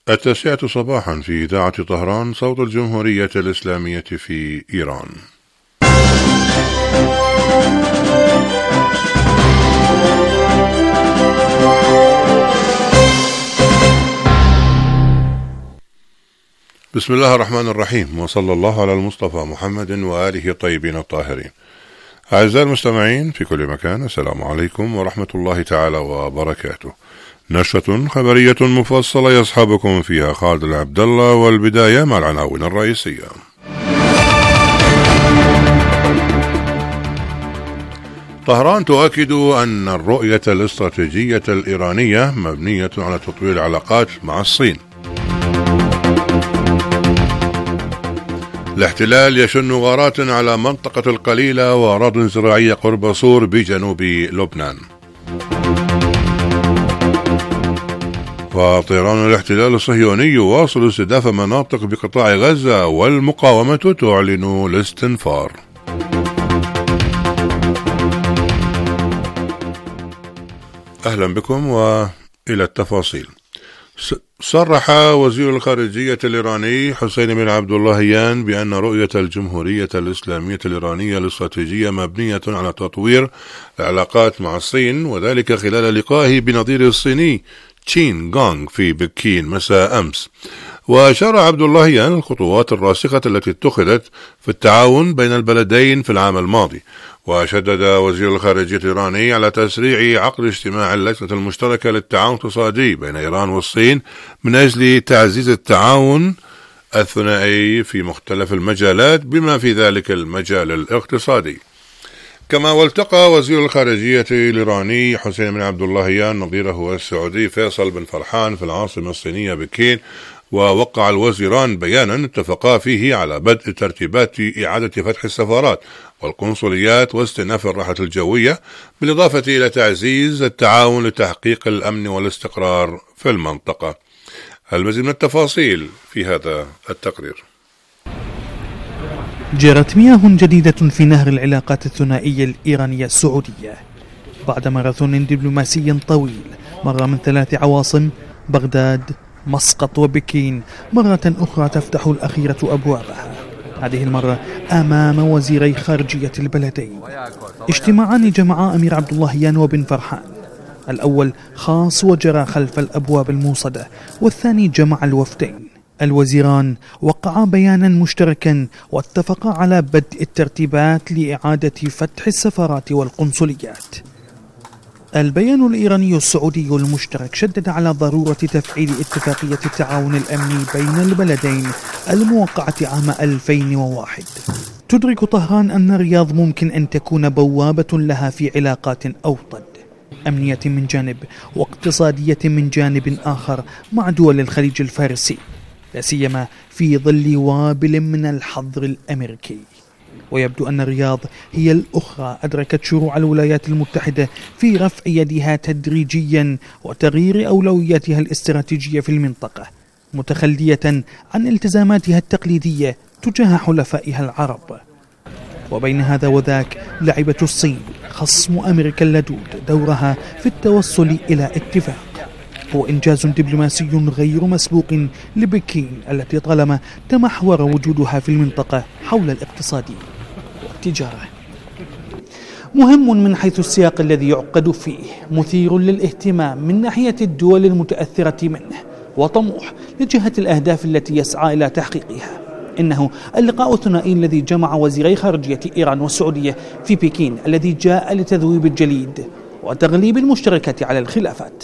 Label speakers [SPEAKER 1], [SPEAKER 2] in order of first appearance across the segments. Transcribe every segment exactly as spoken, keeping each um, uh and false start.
[SPEAKER 1] التاسعة صباحا في إذاعة طهران صوت الجمهورية الإسلامية في إيران. بسم الله الرحمن الرحيم، وصلى الله على المصطفى محمد وآله الطيبين الطاهرين. أعزائي المستمعين في كل مكان، السلام عليكم ورحمة الله تعالى وبركاته. نشرة خبرية مفصلة يصحبكم فيها خالد العبد الله، والبداية مع العناوين الرئيسية. طهران تؤكد أن الرؤية الاستراتيجية الإيرانية مبنية على تطوير العلاقات مع الصين. الاحتلال يشن غارات على منطقة القليلة وأراضٍ زراعية قرب صور بجنوب لبنان. وطيران الاحتلال الصهيوني يواصل استهداف مناطق بقطاع غزة، والمقاومة تعلن الاستنفار. أهلا بكم وإلى التفاصيل. صرح وزير الخارجية الإيراني حسين بن عبد اللهيان بأن رؤية الجمهورية الإسلامية الإيرانية الاستراتيجية مبنية على تطوير العلاقات مع الصين، وذلك خلال لقائه بنظيره الصيني تشين غونغ في بكين مساء أمس. وأشار عبد اللهيان الخطوات الراسخة التي اتخذت في التعاون بين البلدين في العام الماضي، وشدد وزير الخارجية الإيراني على تسريع عقد اجتماع اللجنة المشتركة للتعاون الاقتصادي بين إيران والصين من أجل تعزيز التعاون الثنائي في مختلف المجالات بما في ذلك المجال الاقتصادي. كما والتقى وزير الخارجية الإيراني حسين بن عبد اللهيان نظيره السعودي فيصل بن فرحان في العاصمة الصينية بكين، ووقع الوزيران بيانا اتفقا فيه على بدء ترتيبات إعادة فتح السفارات والقنصليات واستئناف الراحة الجوية، بالإضافة إلى تعزيز التعاون لتحقيق الأمن والاستقرار في المنطقة. المزيد من التفاصيل في هذا التقرير.
[SPEAKER 2] جرت مياه جديدة في نهر العلاقات الثنائية الإيرانية السعودية بعد ماراثون دبلوماسي طويل مر من ثلاث عواصم: بغداد، مسقط وبكين، مرة أخرى تفتح الأخيرة أبوابها، هذه المرة أمام وزيري خارجية البلدين. اجتماعان جمعا أمير عبد اللهيان وبن فرحان، الأول خاص وجرى خلف الأبواب الموصدة، والثاني جمع الوفدين. الوزيران وقعا بيانا مشتركا واتفقا على بدء الترتيبات لإعادة فتح السفارات والقنصليات. البيان الإيراني السعودي المشترك شدد على ضرورة تفعيل اتفاقية التعاون الأمني بين البلدين الموقعة عام ألفين وواحد. تدرك طهران أن الرياض ممكن أن تكون بوابة لها في علاقات أوطد، أمنية من جانب واقتصادية من جانب آخر مع دول الخليج الفارسي، لا سيما في ظل وابل من الحظر الأمريكي. ويبدو أن الرياض هي الأخرى أدركت شروع الولايات المتحدة في رفع يدها تدريجيا وتغيير أولوياتها الاستراتيجية في المنطقة، متخلية عن التزاماتها التقليدية تجاه حلفائها العرب. وبين هذا وذاك لعبت الصين خصم أمريكا اللدود دورها في التوصل إلى اتفاق، هو إنجاز دبلوماسي غير مسبوق لبكين التي طالما تمحور وجودها في المنطقة حول الاقتصاد والتجارة. مهم من حيث السياق الذي يعقد فيه، مثير للاهتمام من ناحية الدول المتأثرة منه، وطموح لجهة الأهداف التي يسعى إلى تحقيقها. إنه اللقاء الثنائي الذي جمع وزيري خارجية إيران والسعودية في بكين، الذي جاء لتذويب الجليد وتغليب المشتركات على الخلافات.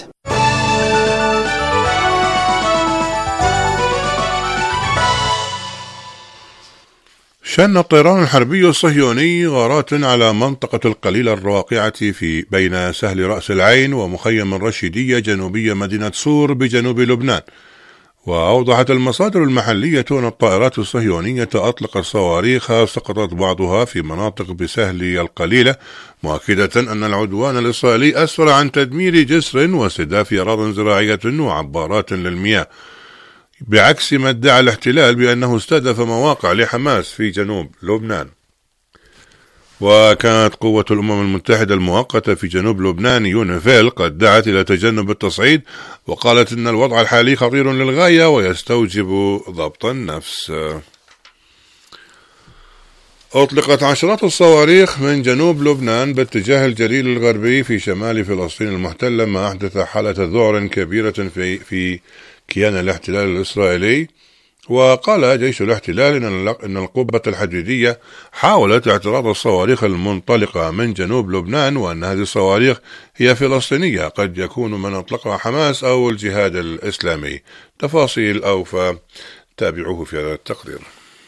[SPEAKER 1] شن الطيران الحربي الصهيوني غارات على منطقة القليلة الواقعة في بين سهل رأس العين ومخيم الرشيدية جنوبية مدينة صور بجنوب لبنان. وأوضحت المصادر المحلية أن الطائرات الصهيونية أطلقت صواريخ سقطت بعضها في مناطق بسهل القليلة، مؤكدة أن العدوان الإسرائيلي أسفر عن تدمير جسر واستهداف أراضٍ زراعية وعبارات للمياه، بعكس ما ادعى الاحتلال بأنه استهدف مواقع لحماس في جنوب لبنان. وكانت قوة الأمم المتحدة المؤقتة في جنوب لبنان يونيفيل قد دعت إلى تجنب التصعيد، وقالت إن الوضع الحالي خطير للغاية ويستوجب ضبط النفس. أطلقت عشرات الصواريخ من جنوب لبنان باتجاه الجليل الغربي في شمال فلسطين المحتلة، ما أحدث حالة ذعر كبيرة في في كيان الاحتلال الإسرائيلي. وقال جيش الاحتلال إن القبة الحديدية حاولت اعتراض الصواريخ المنطلقة من جنوب لبنان، وأن هذه الصواريخ هي فلسطينية قد يكون من أطلقها حماس أو الجهاد الإسلامي. تفاصيل أوفى تابعوه في هذا التقرير.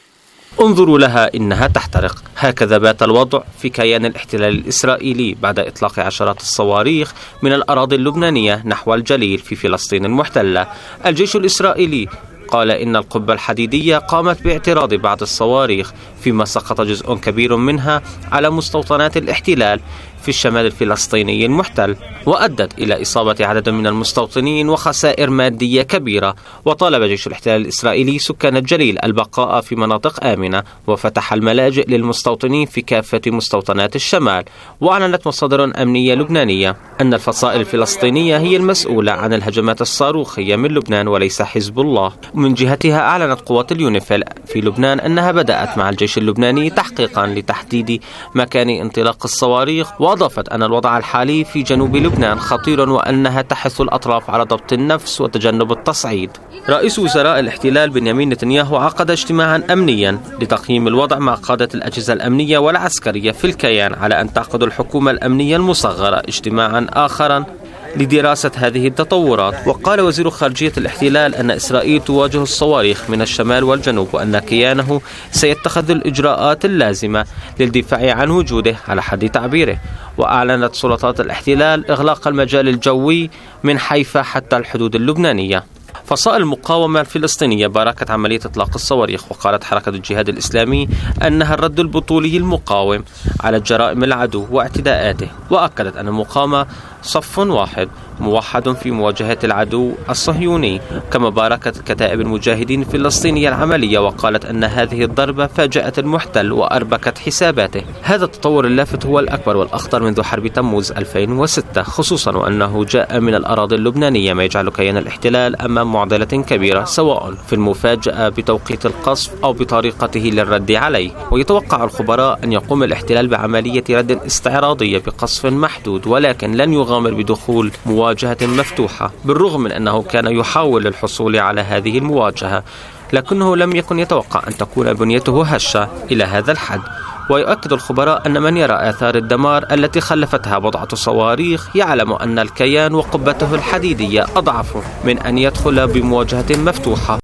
[SPEAKER 3] انظروا لها إنها تحترق. هكذا بات الوضع في كيان الاحتلال الإسرائيلي بعد إطلاق عشرات الصواريخ من الأراضي اللبنانية نحو الجليل في فلسطين المحتلة. الجيش الإسرائيلي قال إن القبة الحديدية قامت باعتراض بعض الصواريخ، فيما سقط جزء كبير منها على مستوطنات الاحتلال في الشمال الفلسطيني المحتل، وأدت إلى إصابة عدد من المستوطنين وخسائر مادية كبيرة. وطالب جيش الاحتلال الإسرائيلي سكان الجليل البقاء في مناطق آمنة، وفتح الملاجئ للمستوطنين في كافة مستوطنات الشمال. وأعلنت مصادر أمنية لبنانية أن الفصائل الفلسطينية هي المسؤولة عن الهجمات الصاروخية من لبنان وليس حزب الله. ومن جهتها أعلنت قوات اليونيفيل في لبنان أنها بدأت مع الجيش اللبناني تحقيقا لتحديد مكان انطلاق الصواريخ، وأضافت أن الوضع الحالي في جنوب لبنان خطير وأنها تحث الأطراف على ضبط النفس وتجنب التصعيد. رئيس وزراء الاحتلال بنيامين نتنياهو عقد اجتماعا أمنيا لتقييم الوضع مع قادة الأجهزة الأمنية والعسكرية في الكيان، على أن تعقد الحكومة الأمنية المصغرة اجتماعا آخرا لدراسة هذه التطورات. وقال وزير خارجية الاحتلال أن إسرائيل تواجه الصواريخ من الشمال والجنوب، وأن كيانه سيتخذ الإجراءات اللازمة للدفاع عن وجوده على حد تعبيره. وأعلنت سلطات الاحتلال إغلاق المجال الجوي من حيفا حتى الحدود اللبنانية. فصائل المقاومة الفلسطينية باركت عملية إطلاق الصواريخ، وقالت حركة الجهاد الإسلامي أنها الرد البطولي المقاوم على جرائم العدو واعتداءاته، وأكدت أن المقاومة صف واحد موحد في مواجهة العدو الصهيوني. كما باركت كتائب المجاهدين الفلسطينية العملية، وقالت أن هذه الضربة فاجأت المحتل وأربكت حساباته. هذا التطور اللافت هو الأكبر والأخطر منذ حرب تموز ألفين وستة، خصوصا وأنه جاء من الأراضي اللبنانية، ما يجعل كيان الاحتلال أمام معضلة كبيرة، سواء في المفاجأة بتوقيت القصف أو بطريقته للرد عليه. ويتوقع الخبراء أن يقوم الاحتلال بعملية رد استعراضية بقصف محدود، ولكن لن يغامر بدخول مواجهة مفتوحة، بالرغم من أنه كان يحاول الحصول على هذه المواجهة، لكنه لم يكن يتوقع أن تكون بنيته هشة إلى هذا الحد. ويؤكد الخبراء أن من يرى آثار الدمار التي خلفتها بضعة صواريخ يعلم أن الكيان وقبته الحديدية أضعف من أن يدخل بمواجهة مفتوحة.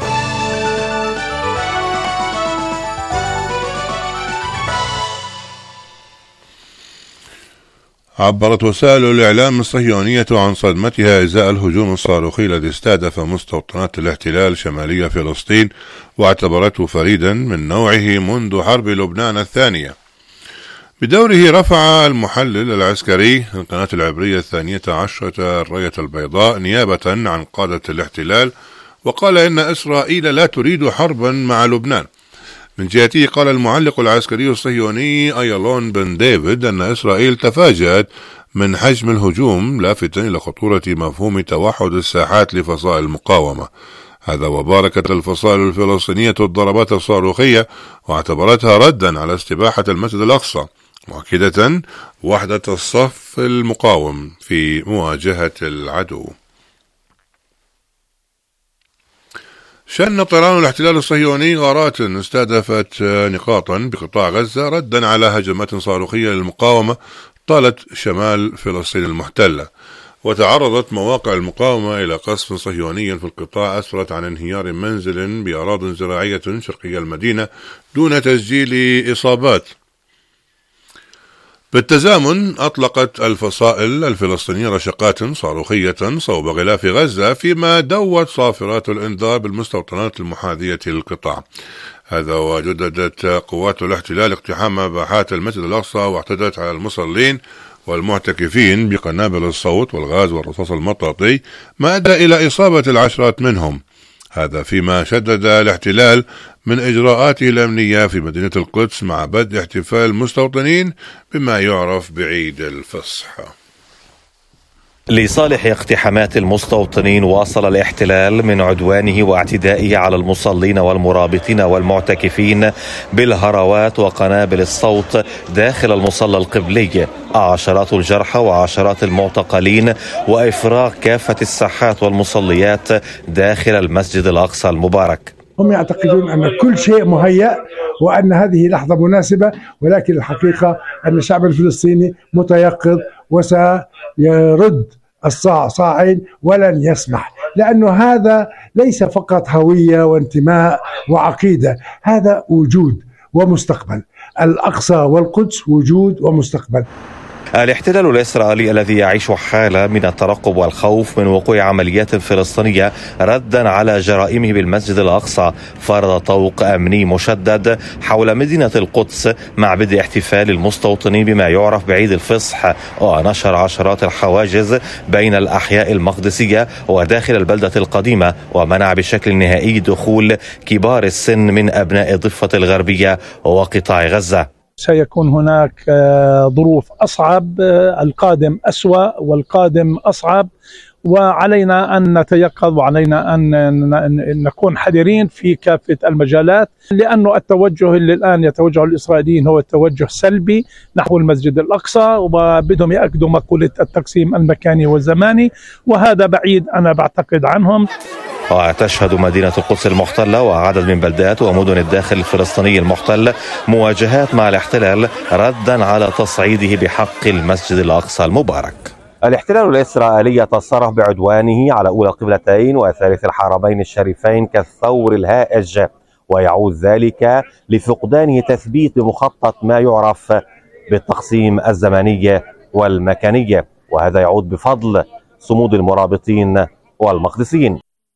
[SPEAKER 1] عبرت وسائل الإعلام الصهيونية عن صدمتها إزاء الهجوم الصاروخي الذي استهدف مستوطنات الاحتلال شمالية فلسطين، واعتبرته فريدا من نوعه منذ حرب لبنان الثانية. بدوره رفع المحلل العسكري القناة العبرية الثانية عشرة الراية البيضاء نيابة عن قادة الاحتلال، وقال إن إسرائيل لا تريد حربا مع لبنان. من جهته قال المعلق العسكري الصهيوني أيالون بن ديفيد أن إسرائيل تفاجأت من حجم الهجوم، لافتا إلى خطورة مفهوم توحد الساحات لفصائل المقاومة. هذا وباركت الفصائل الفلسطينية الضربات الصاروخية، واعتبرتها ردا على استباحة المسجد الأقصى، مؤكدة وحدة الصف المقاوم في مواجهة العدو. شن طيران الاحتلال الصهيوني غارات استهدفت نقاطا بقطاع غزة ردا على هجمات صاروخية للمقاومة طالت شمال فلسطين المحتلة. وتعرضت مواقع المقاومة إلى قصف صهيوني في القطاع أسفرت عن انهيار منزل بأراضٍ زراعية شرقي المدينة دون تسجيل إصابات. بالتزامن أطلقت الفصائل الفلسطينية رشقات صاروخية صوب غلاف غزة، فيما دوت صافرات الإنذار بالمستوطنات المحاذية للقطاع. هذا وجددت قوات الاحتلال اقتحام باحات المسجد الأقصى، واعتدت على المصلين والمعتكفين بقنابل الصوت والغاز والرصاص المطاطي، ما أدى إلى إصابة العشرات منهم. هذا فيما شدد الاحتلال من إجراءاته الأمنية في مدينة القدس مع بدء احتفال المستوطنين بما يعرف بعيد الفصح.
[SPEAKER 4] لصالح اقتحامات المستوطنين، واصل الاحتلال من عدوانه واعتدائه على المصلين والمرابطين والمعتكفين بالهروات وقنابل الصوت داخل المصلى القبلي، عشرات الجرحى وعشرات المعتقلين، وإفراغ كافة الساحات والمصليات داخل المسجد الأقصى المبارك.
[SPEAKER 5] هم يعتقدون أن كل شيء مهيأ وأن هذه لحظة مناسبة، ولكن الحقيقة أن الشعب الفلسطيني متيقظ وسيرد الصاع صاعين ولن يسمح، لأنه هذا ليس فقط هوية وانتماء وعقيدة، هذا وجود ومستقبل. الأقصى والقدس وجود ومستقبل.
[SPEAKER 4] الاحتلال الإسرائيلي الذي يعيش حالة من الترقب والخوف من وقوع عمليات فلسطينية ردا على جرائمه بالمسجد الأقصى فرض طوق أمني مشدد حول مدينة القدس مع بدء احتفال المستوطنين بما يعرف بعيد الفصح، ونشر عشرات الحواجز بين الأحياء المقدسية وداخل البلدة القديمة، ومنع بشكل نهائي دخول كبار السن من أبناء الضفة الغربية وقطاع غزة.
[SPEAKER 6] سيكون هناك ظروف أصعب، القادم أسوأ والقادم أصعب، وعلينا أن نتيقظ وعلينا أن نكون حذرين في كافة المجالات، لأنه التوجه اللي الآن يتوجه الإسرائيليين هو التوجه سلبي نحو المسجد الأقصى، وبدهم يأكدوا مقولة التقسيم المكاني والزماني، وهذا بعيد أنا بعتقد عنهم.
[SPEAKER 4] وتشهد مدينة القدس المحتلة وعدد من بلدات ومدن الداخل الفلسطيني المحتل مواجهات مع الاحتلال ردا على تصعيده بحق المسجد الأقصى المبارك. الاحتلال الإسرائيلي يتصرف بعدوانه على أولى القبلتين وثالث الحرمين الشريفين كالثور الهائج، ويعود ذلك لفقدان تثبيت مخطط ما يعرف بالتقسيم الزمني والمكاني، وهذا يعود بفضل صمود المرابطين والمقدسيين.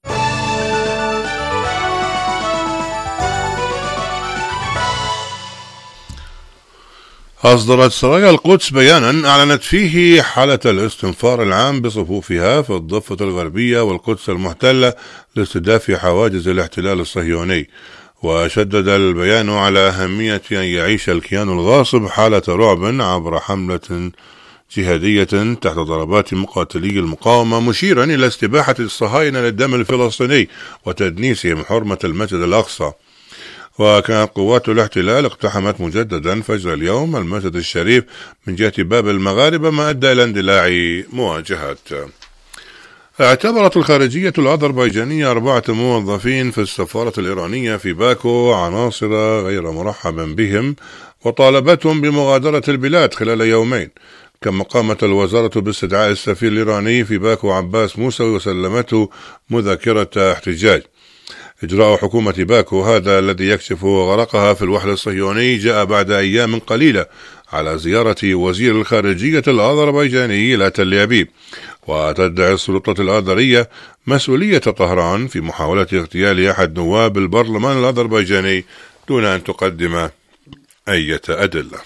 [SPEAKER 1] أصدرت سرايا القدس بيانا أعلنت فيه حالة الاستنفار العام بصفوفها في الضفة الغربية والقدس المحتلة لاستهداف حواجز الاحتلال الصهيوني، وشدد البيان على أهمية أن يعيش الكيان الغاصب حالة رعب عبر حملة جهادية تحت ضربات مقاتلي المقاومة، مشيرا إلى استباحة الصهاينة للدم الفلسطيني وتدنيسهم حرمة المسجد الأقصى. وكانت قوات الاحتلال اقتحمت مجددا فجر اليوم المسجد الشريف من جهة باب المغاربة، ما أدى إلى اندلاع مواجهات. اعتبرت الخارجية الأذربيجانية أربعة موظفين في السفارة الإيرانية في باكو عناصر غير مرحبا بهم، وطالبتهم بمغادرة البلاد خلال يومين. كما قامت الوزارة باستدعاء السفير الإيراني في باكو عباس موسوي وسلمته مذكرة احتجاج. إجراء حكومة باكو هذا الذي يكشف غرقها في الوحل الصهيوني جاء بعد أيام قليلة على زيارة وزير الخارجية الأذربيجاني إلى تل أبيب، وتدعي السلطات الآذرية مسؤولية طهران في محاولة اغتيال أحد نواب البرلمان الأذربيجاني دون أن تقدم أي أدلة.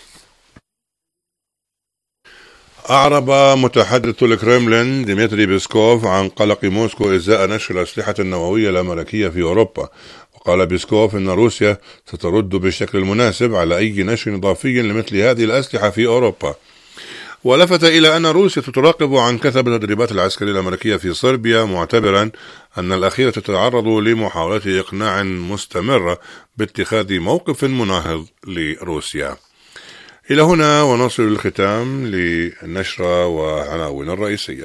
[SPEAKER 1] أعرب متحدث الكرملين ديمتري بيسكوف عن قلق موسكو إزاء نشر الأسلحة النووية الأمريكية في أوروبا، وقال بيسكوف إن روسيا سترد بالشكل المناسب على أي نشر إضافي لمثل هذه الأسلحة في أوروبا. ولفت إلى أن روسيا تراقب عن كثب التدريبات العسكرية الأمريكية في صربيا، معتبرا أن الأخيرة تتعرض لمحاولات إقناع مستمرة باتخاذ موقف مناهض لروسيا. إلى هنا ونصل للختام للنشرة وعناوين الرئيسية.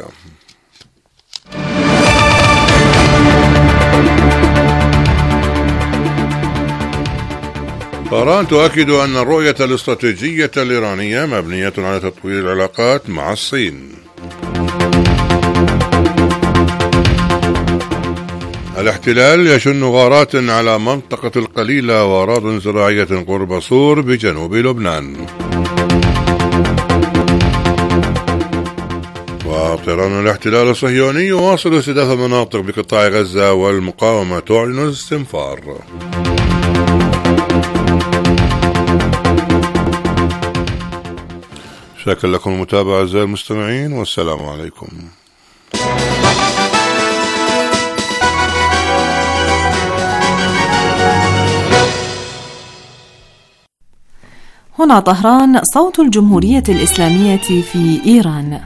[SPEAKER 1] طهران تؤكد أن الرؤية الاستراتيجية الإيرانية مبنية على تطوير العلاقات مع الصين. الاحتلال يشن غارات على منطقة القليلة وأراضٍ زراعية قرب صور بجنوب لبنان. وطيران الاحتلال الصهيوني يواصل استهداف مناطق بقطاع غزة والمقاومة تعلن الاستنفار. شكرا لكم المتابعة أعزائي المستمعين، والسلام عليكم.
[SPEAKER 7] هنا طهران، صوت الجمهورية الإسلامية في إيران.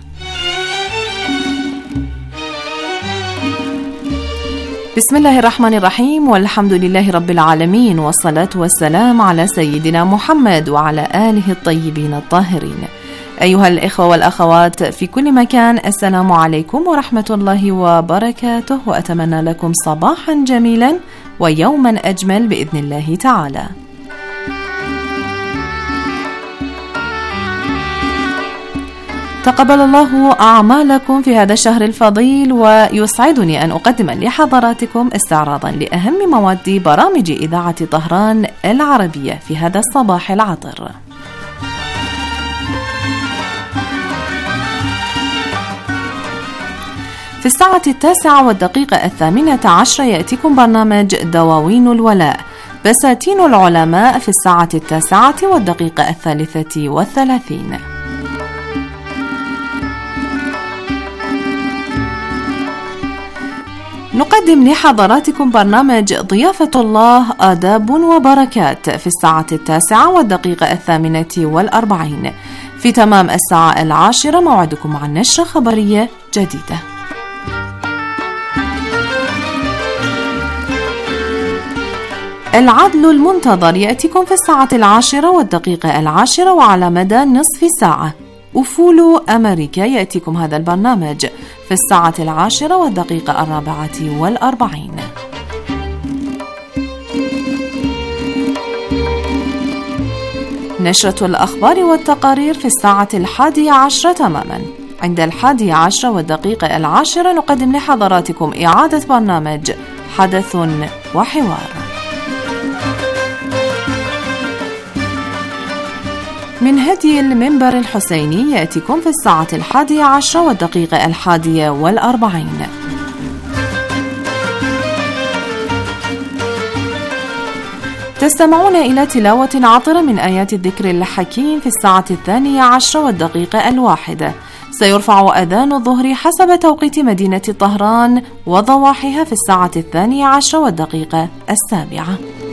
[SPEAKER 7] بسم الله الرحمن الرحيم، والحمد لله رب العالمين، والصلاة والسلام على سيدنا محمد وعلى آله الطيبين الطاهرين. أيها الإخوة والأخوات في كل مكان، السلام عليكم ورحمة الله وبركاته، وأتمنى لكم صباحا جميلا ويوما أجمل بإذن الله تعالى. تقبل الله أعمالكم في هذا الشهر الفضيل، ويسعدني أن أقدم لحضراتكم استعراضا لأهم مواد برامج إذاعة طهران العربية في هذا الصباح العطر. في الساعة التاسعة والدقيقة الثامنة عشر يأتيكم برنامج دواوين الولاء، بساتين العلماء في الساعة التاسعة والدقيقة الثالثة والثلاثين. نقدم لحضراتكم برنامج ضيافة الله آداب وبركات في الساعة التاسعة والدقيقة الثامنة والأربعين. في تمام الساعة العاشرة موعدكم عن نشرة خبرية جديدة. العدل المنتظر يأتيكم في الساعة العاشرة والدقيقة العاشرة وعلى مدى نصف ساعة. أفول أمريكا يأتيكم هذا البرنامج في الساعة العاشرة والدقيقة الرابعة والأربعين. نشرة الأخبار والتقارير في الساعة الحادية عشرة تماما. عند الحادية عشرة والدقيقة العاشرة نقدم لحضراتكم إعادة برنامج حدث وحوار. من هدي المنبر الحسيني يأتيكم في الساعة الحادية عشرة والدقيقة الحادية والأربعين. تستمعون إلى تلاوة عطرة من آيات الذكر الحكيم في الساعة الثانية عشرة والدقيقة الواحدة. سيرفع أذان الظهر حسب توقيت مدينة طهران وضواحيها في الساعة الثانية عشرة والدقيقة السابعة.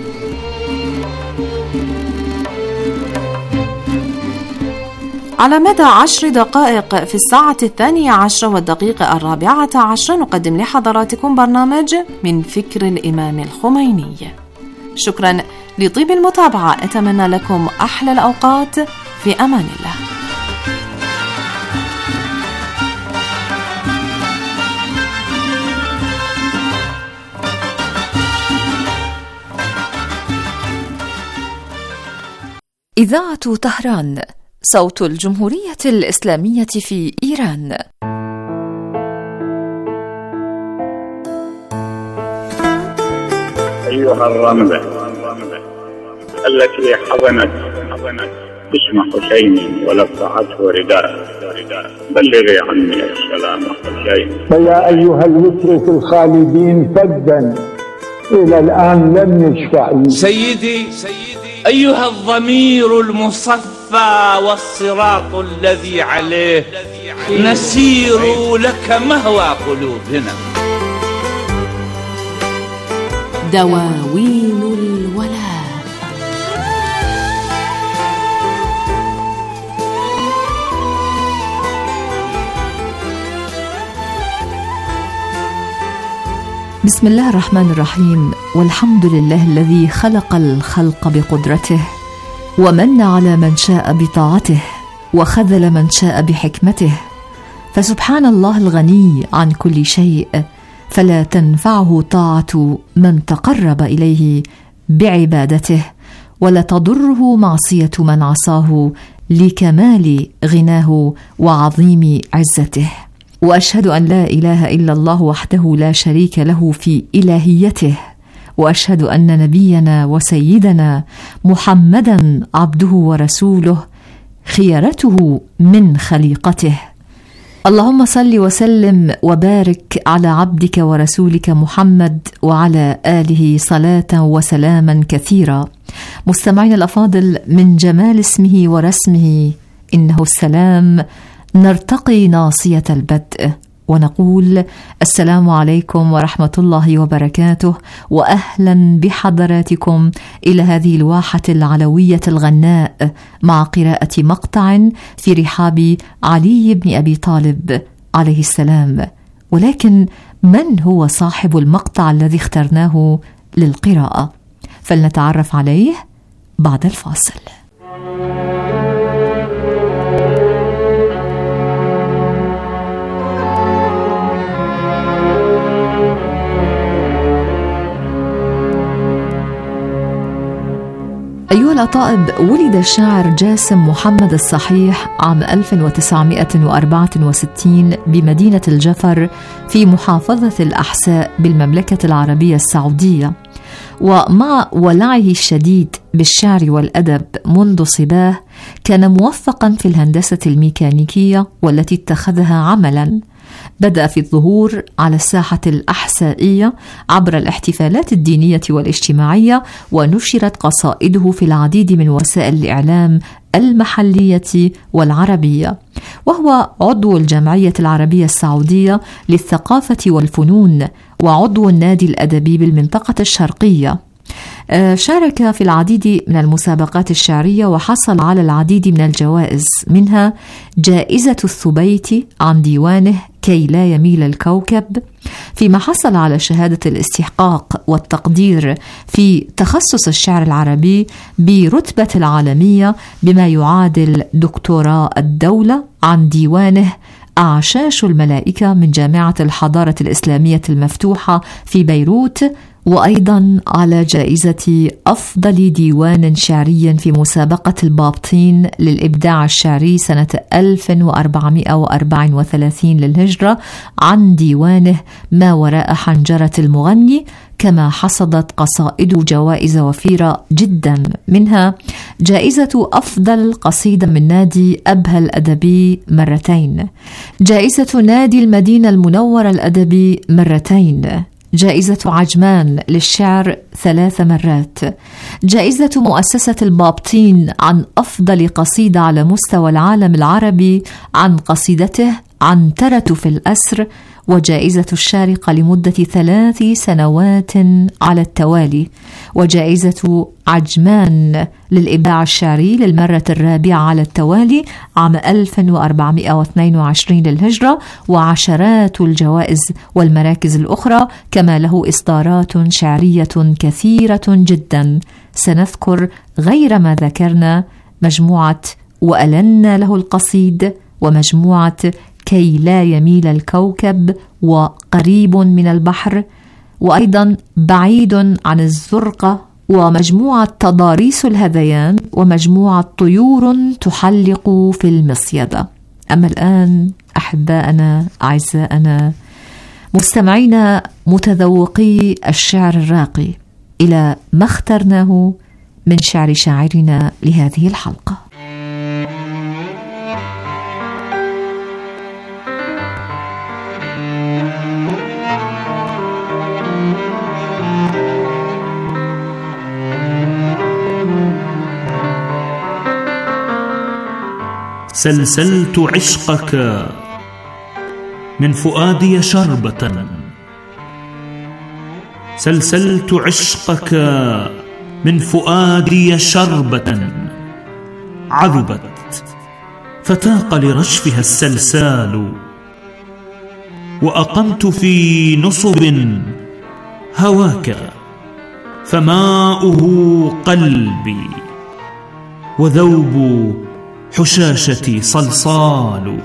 [SPEAKER 7] على مدى عشر دقائق في الساعة الثانية عشرة والدقيقة الرابعة عشرة نقدم لحضراتكم برنامج من فكر الإمام الخميني. شكرا لطيب المتابعة، أتمنى لكم أحلى الأوقات، في أمان الله.
[SPEAKER 8] إذاعة طهران، صوت الجمهورية الإسلامية في إيران.
[SPEAKER 9] أيها الرملة التي حضنت اسم حسين ولفعته رداء، بلغي عني السلام حسين.
[SPEAKER 10] فيا أيها الوتر الخالدين فدا إلى الآن لم يشفع.
[SPEAKER 11] سيدي أيها الضمير المصفى والصراط الذي عليه نسير لك مهوى قلوبنا.
[SPEAKER 7] دواوين الولاء.
[SPEAKER 8] بسم الله الرحمن الرحيم، والحمد لله الذي خلق الخلق بقدرته، ومن على من شاء بطاعته، وخذل من شاء بحكمته، فسبحان الله الغني عن كل شيء، فلا تنفعه طاعة من تقرب إليه بعبادته، ولا تضره معصية من عصاه لكمال غناه وعظيم عزته. وأشهد أن لا إله إلا الله وحده لا شريك له في إلهيته، وأشهد أن نبينا وسيدنا محمدا عبده ورسوله خيرته من خليقته. اللهم صل وسلم وبارك على عبدك ورسولك محمد وعلى آله صلاة وسلاما كثيرا. مستمعين الأفاضل، من جمال اسمه ورسمه إنه السلام نرتقي ناصية البدء ونقول السلام عليكم ورحمة الله وبركاته، وأهلا بحضراتكم إلى هذه الواحة العلوية الغناء مع قراءة مقطع في رحاب علي بن أبي طالب عليه السلام. ولكن من هو صاحب المقطع الذي اخترناه للقراءة؟ فلنتعرف عليه بعد الفاصل. أيها الأطائب، ولد الشاعر جاسم محمد الصحيح عام ألف وتسعمائة وأربعة وستين بمدينة الجفر في محافظة الأحساء بالمملكة العربية السعودية، ومع ولعه الشديد بالشعر والأدب منذ صباه كان موفقا في الهندسة الميكانيكية والتي اتخذها عملا. بدأ في الظهور على الساحة الأحسائية عبر الاحتفالات الدينية والاجتماعية، ونشرت قصائده في العديد من وسائل الإعلام المحلية والعربية، وهو عضو الجمعية العربية السعودية للثقافة والفنون وعضو النادي الأدبي بالمنطقة الشرقية. شارك في العديد من المسابقات الشعرية وحصل على العديد من الجوائز، منها جائزة الثبيت عن ديوانه كي لا يميل الكوكب، فيما حصل على شهادة الاستحقاق والتقدير في تخصص الشعر العربي برتبة العالمية بما يعادل دكتوراه الدولة عن ديوانه أعشاش الملائكة من جامعة الحضارة الإسلامية المفتوحة في بيروت، وأيضا على جائزة أفضل ديوان شعري في مسابقة البابطين للإبداع الشعري سنة ألف وأربعمائة وأربعة وثلاثين للهجرة عن ديوانه ما وراء حنجرة المغني. كما حصدت قصائده جوائز وفيرة جدا، منها جائزة أفضل قصيدة من نادي أبها الأدبي مرتين، جائزة نادي المدينة المنورة الأدبي مرتين، جائزة عجمان للشعر ثلاث مرات، جائزة مؤسسة البابطين عن أفضل قصيدة على مستوى العالم العربي عن قصيدته عنترة في الأسر، وجائزة الشارقة لمدة ثلاث سنوات على التوالي، وجائزة عجمان للإبداع الشعري للمرة الرابعة على التوالي عام ألف وأربعمائة واثنين وعشرين للهجرة، وعشرات الجوائز والمراكز الأخرى، كما له إصدارات شعرية كثيرة جدا. سنذكر غير ما ذكرنا مجموعة وألنا له القصيد، ومجموعة كي لا يميل الكوكب، وقريب من البحر، وأيضا بعيد عن الزرقة، ومجموعة تضاريس الهذيان، ومجموعة طيور تحلق في المصيدة. أما الآن أحباءنا أعزاءنا مستمعينا متذوقي الشعر الراقي إلى ما اخترناه من شعر شاعرنا لهذه الحلقة.
[SPEAKER 12] سلسلت عشقك من فؤادي شربة، سلسلت عشقك من فؤادي شربة، عذبت فتاق لرشفها السلسال، وأقمت في نصب هواك فماؤه قلبي، وذوب حشاشتي صلصال،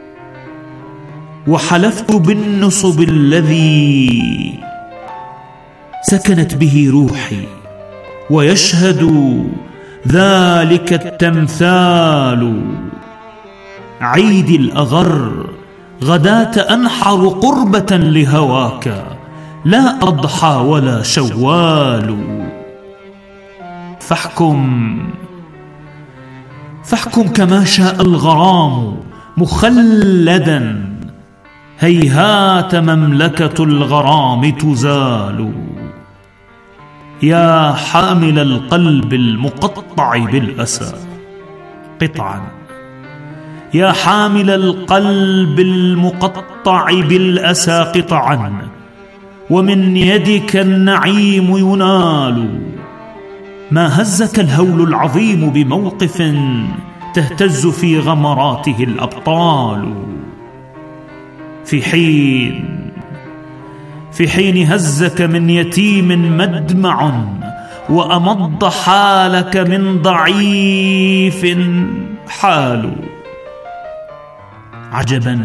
[SPEAKER 12] وحلفت بالنصب الذي سكنت به روحي، ويشهد ذلك التمثال. عيدي الأغر غداة أنحر قربة لهواك، لا أضحى ولا شوال. فاحكم فاحكم كما شاء الغرام مخلدا، هيهات مملكة الغرام تزال. يا حامل القلب المقطع بالأسى قطعا، يا حامل القلب المقطع بالأسى قطعا، ومن يدك النعيم ينال. ما هزك الهول العظيم بموقف تهتز في غمراته الأبطال. في حين في حين هزك من يتيم مدمع، وأمض حالك من ضعيف حال. عجبا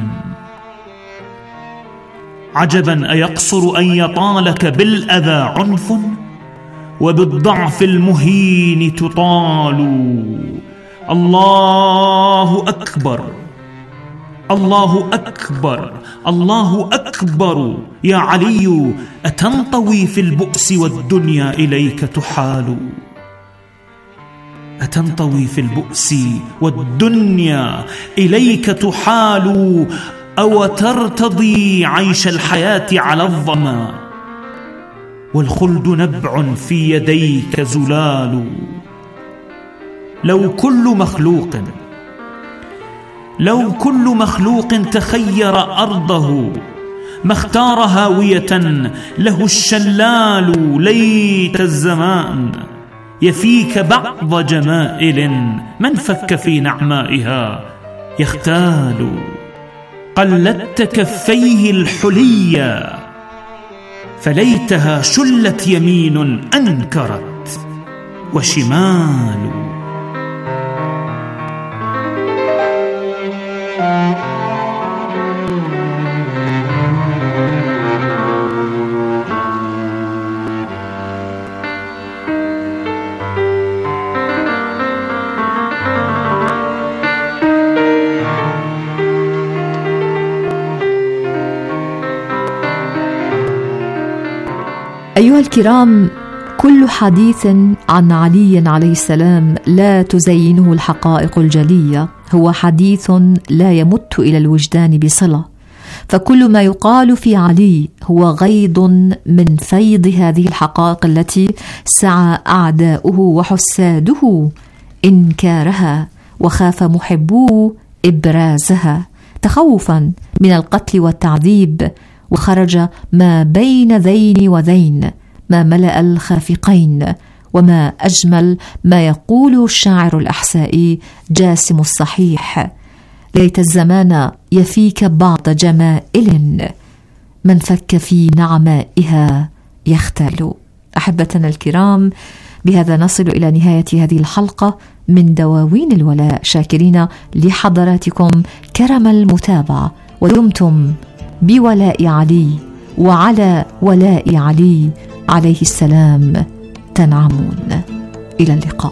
[SPEAKER 12] عجبا أيقصر أن يطالك بالأذى عنف، وبالضعف المهين تطال. الله أكبر، الله أكبر، الله أكبر. يا علي أتنطوي في البؤس والدنيا إليك تحال؟ أتنطوي في البؤس والدنيا إليك تحال؟ أو ترتضي عيش الحياة على الظما، والخلد نبع في يديك زلال. لو كل مخلوق لو كل مخلوق تخير أرضه، ما اختار هاوية له الشلال. ليت الزمان يفيك بعض جمائل، من فك في نعمائها يختال. قلدت كفيه الحليا، فليتها شلت يمين أنكرت وشمال.
[SPEAKER 8] أيها الكرام، كل حديث عن علي عليه السلام لا تزينه الحقائق الجلية هو حديث لا يمت إلى الوجدان بصلة، فكل ما يقال في علي هو غيض من فيض هذه الحقائق التي سعى أعداؤه وحساده إنكارها، وخاف محبوه إبرازها تخوفا من القتل والتعذيب. وخرج ما بين ذين وذين، ما ملأ الخافقين، وما أجمل ما يقول الشاعر الأحسائي جاسم الصحيح: ليت الزمان يفيك بعض جمائل، من فك في نعمائها يختل. أحبتنا الكرام، بهذا نصل إلى نهاية هذه الحلقة من دواوين الولاء، شاكرين لحضراتكم كرم المتابعة، ودمتم بولاء علي وعلى ولاء علي عليه السلام تنعمون. إلى اللقاء.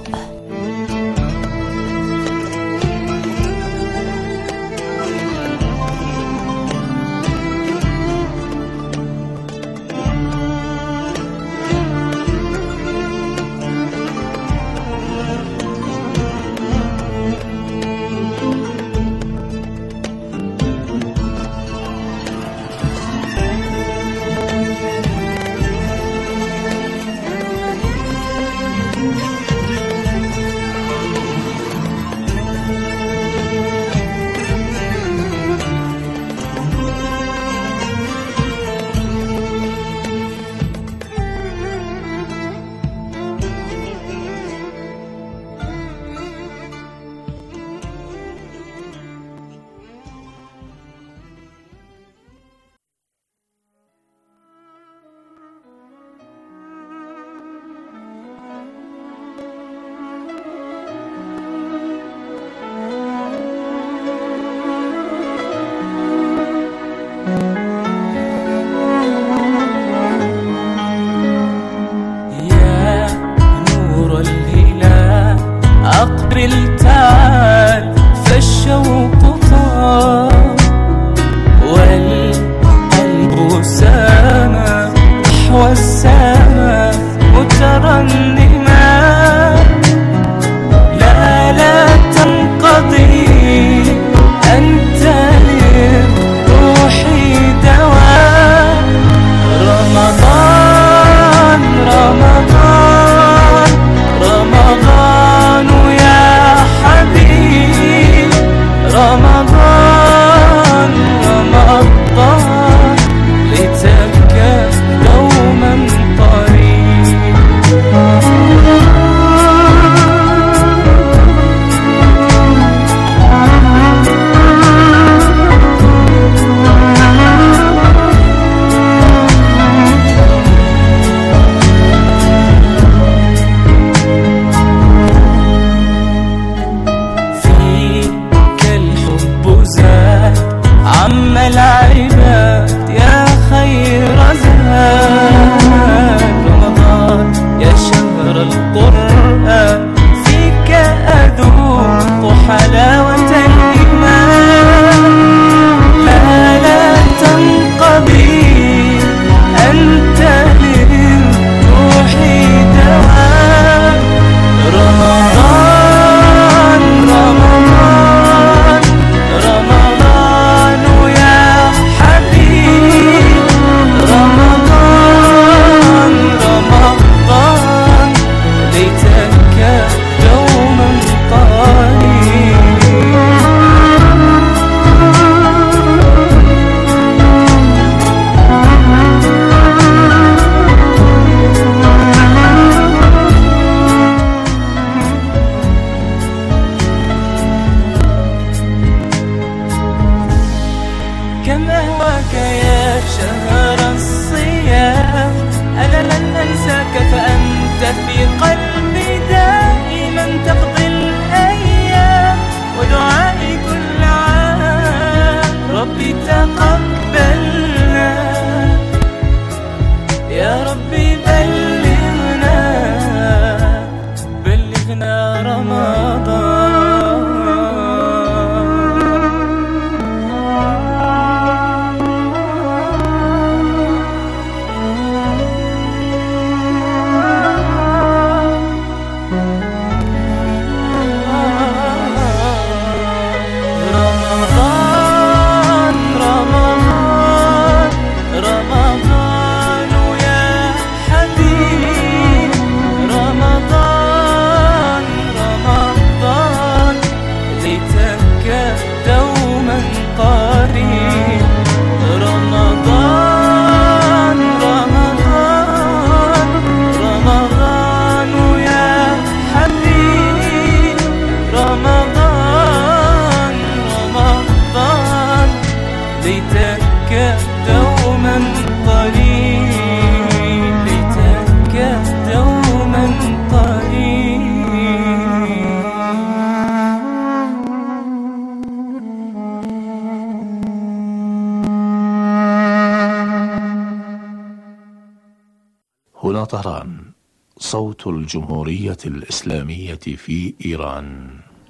[SPEAKER 13] هنا طهران، صوت الجمهورية الإسلامية في إيران.